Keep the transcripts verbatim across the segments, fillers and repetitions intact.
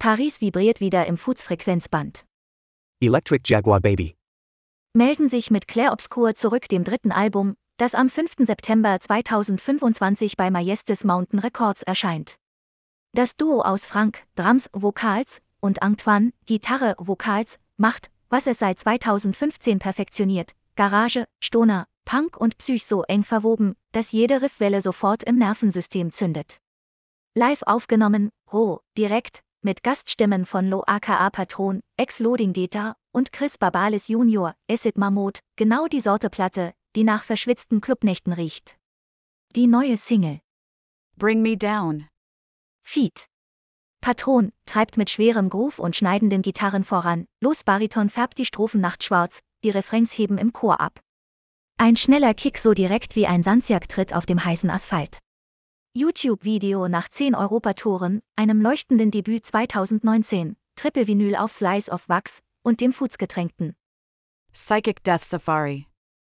Paris vibriert wieder im Foods-Frequenzband. Electric Jaguar Baby. Melden sich mit Clair zurück, dem dritten Album, das am fünften September zweitausendfünfundzwanzig bei Majestés Mountain Records erscheint. Das Duo aus Frank, Drums, Vocals, und Antoine, Gitarre, Vocals, macht, was es seit zweitausendfünfzehn perfektioniert: Garage, Stoner, Punk und Psych so eng verwoben, dass jede Riffwelle sofort im Nervensystem zündet. Live aufgenommen, roh, direkt, mit Gaststimmen von Lo aka Patron, Ex-Loading Data und Chris Babalis Junior, Acid Mammut, genau die Sorte Platte, die nach verschwitzten Clubnächten riecht. Die neue Single Bring Me Down. Feat. Patron treibt mit schwerem Groove und schneidenden Gitarren voran, Los Bariton färbt die Strophen nachtschwarz, die Refrains heben im Chor ab. Ein schneller Kick so direkt wie ein Santiago-Tritt auf dem heißen Asphalt. YouTube-Video nach zehn Europatouren, einem leuchtenden Debüt zweitausendneunzehn, Triple-Vinyl auf Slice of Wax und dem Foods-Getränkten. Psychic Death Safari.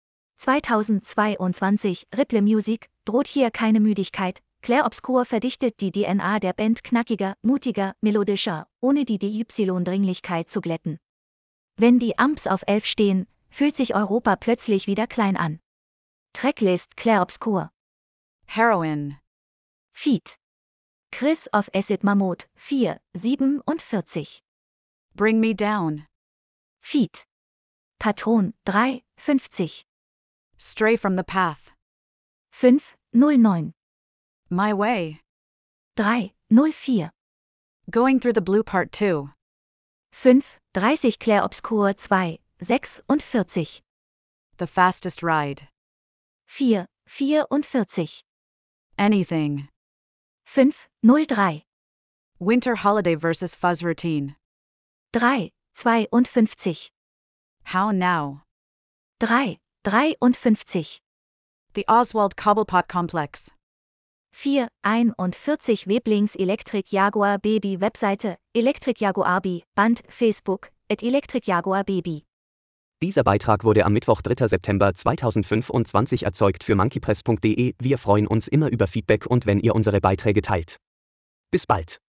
zweitausendzweiundzwanzig, Ripple Music, droht hier keine Müdigkeit. Clair Obscur verdichtet die D N A der Band knackiger, mutiger, melodischer, ohne die D Y-Dringlichkeit zu glätten. Wenn die Amps auf elf stehen, fühlt sich Europa plötzlich wieder klein an. Tracklist Clair Obscur. Heroin. Feat. Chris of Acid Mammut, vier, siebenundvierzig. Bring Me Down. Feat. Patron, drei, fünfzig. Stray from the Path. fünf, null neun. My Way. drei, null vier. Going Through the Blue Part two. fünf, dreißig. Clair Obscur zwei, sechsundvierzig. The Fastest Ride. vier, vierundvierzig. Anything. fünf, null drei. Winter Holiday versus Fuzz Routine. drei, zweiundfünfzig. How Now. drei, dreiundfünfzig. The Oswald Cobblepot Complex. vier, einundvierzig. Weblings Electric Jaguar Baby Webseite, Electric Jaguar Baby, Band, Facebook, at Electric Jaguar Baby. Dieser Beitrag wurde am Mittwoch, dritter September zweitausendfünfundzwanzig erzeugt für monkeypress punkt de. Wir freuen uns immer über Feedback und wenn ihr unsere Beiträge teilt. Bis bald.